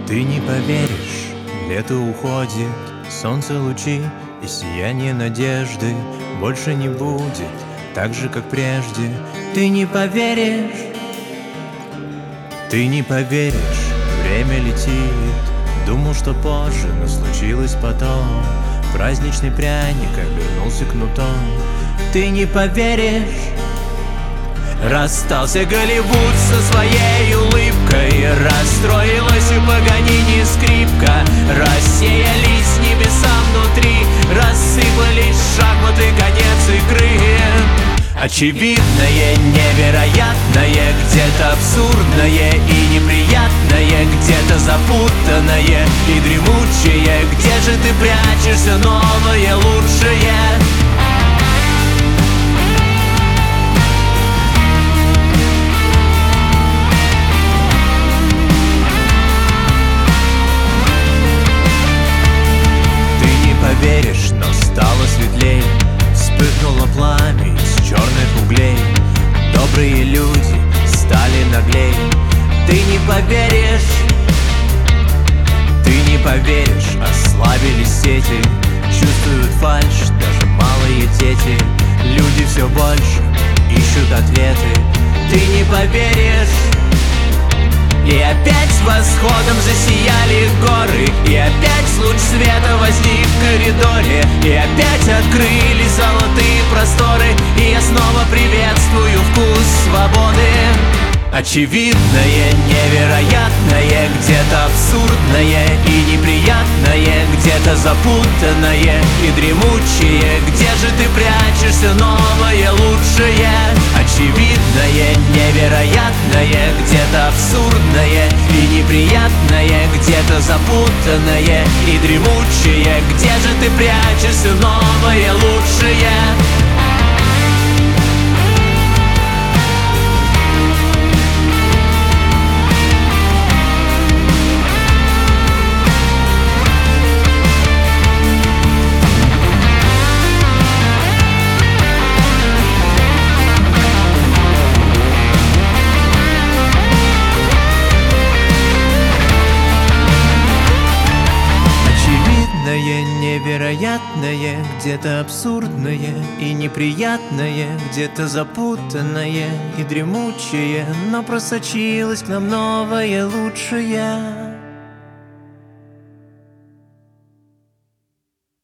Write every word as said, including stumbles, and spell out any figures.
Ты не поверишь, лето уходит, солнце лучи и сияние надежды больше не будет так же, как прежде. Ты не поверишь, ты не поверишь, время летит. Думал, что позже, но случилось потом. Праздничный пряник обернулся кнутом. Ты не поверишь, расстался Голливуд со своей улыбкой. Расстроилась у Паганини скрипка. Рассеялись небеса внутри, рассыпались шахматы, конец игры. Очевидное, невероятное, где-то абсурдное и неприятное, где-то запутанное и дремучее. Где же ты прячешься, новое, лучшее? Поверишь, но стало светлей, вспыхнуло пламя из черных углей. Добрые люди стали наглей. Ты не поверишь, ты не поверишь, ослабились сети, чувствуют фальшь даже малые дети. Люди все больше ищут ответы. Ты не поверишь. И опять с восходом засияли горы, и опять луч света возник в коридоре, и опять открылись золотые просторы, и я снова приветствую вкус свободы. Очевидное, невероятное, где-то абсурдное и неприятное, где-то запутанное и дремучее. Где же ты прячешься, новое, лучшее? Очевидное, невероятное, где-то абсурдное и неприятное, где-то запутанное и дремучее. Где же ты прячешься, новое, лучшее? Невероятное, где-то абсурдное и неприятное, где-то запутанное и дремучее, но просочилось к нам новое, лучшее.